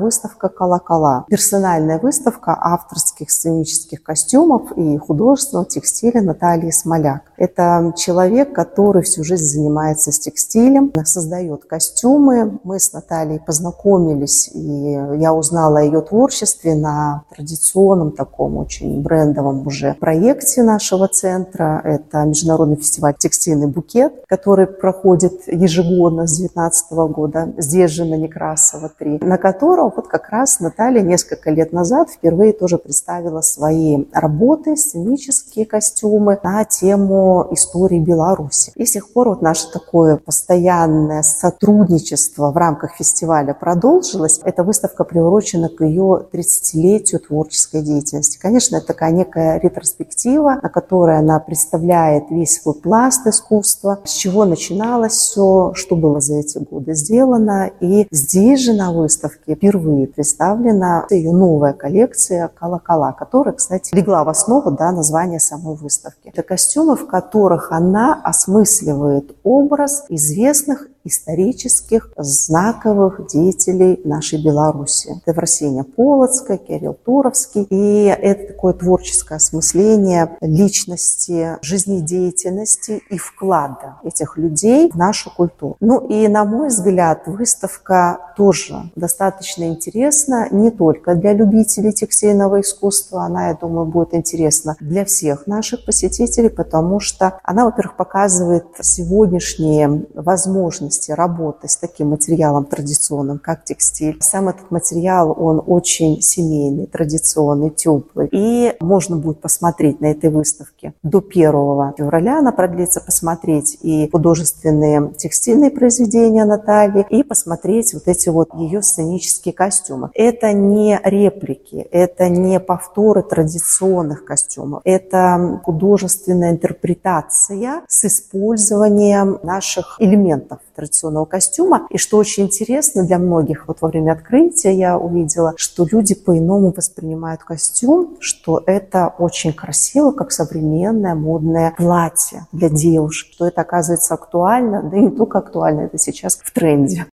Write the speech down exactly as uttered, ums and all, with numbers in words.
выставка «Колокола». Персональная выставка авторских сценических костюмов и художественного текстиля Натальи Смоляк. Это человек, который всю жизнь занимается с текстилем, создает костюмы. Мы с Натальей познакомились, и я узнала о ее творчестве на традиционном таком очень брендовом уже проекте нашего центра. Это международный фестиваль «Текстильный букет», который проходит ежегодно с две тысячи девятнадцатого года, здесь же на Некрасова три, на котором вот как раз Наталья несколько лет назад впервые тоже представила свои работы, сценические костюмы на тему истории Беларуси. И с тех пор вот наше такое постоянное сотрудничество в рамках фестиваля продолжилось. Эта выставка приурочена к ее тридцатилетию творческой деятельности. Конечно, это такая некая ретроспектива, на которой она представляет весь свой пласт искусства, с чего начиналось все, что было за эти годы сделано. И здесь же на выставке впервые представлена ее новая коллекция «Колокола», которая, кстати, легла в основу да, названия самой выставки. Это костюмы, в которых она осмысливает образ известных исторических знаковых деятелей нашей Беларуси. Это Евросинья Полоцкая, Кирилл Туровский. И это такое творческое осмысление личности, жизнедеятельности и вклада этих людей в нашу культуру. Ну и, на мой взгляд, выставка тоже достаточно интересна не только для любителей текстильного искусства. Она, я думаю, будет интересна для всех наших посетителей, потому что она, во-первых, показывает сегодняшние возможности работы с таким материалом традиционным, как текстиль. Сам этот материал, он очень семейный, традиционный, теплый. И можно будет посмотреть на этой выставке до первого февраля. Она продлится, посмотреть и художественные текстильные произведения Натальи, и посмотреть вот эти вот ее сценические костюмы. Это не реплики, это не повторы традиционных костюмов. Это художественная интерпретация с использованием наших элементов традиционного костюма. И что очень интересно для многих, вот во время открытия я увидела, что люди по-иному воспринимают костюм, что это очень красиво, как современное модное платье для девушек, что это оказывается актуально, да и не только актуально, это сейчас в тренде.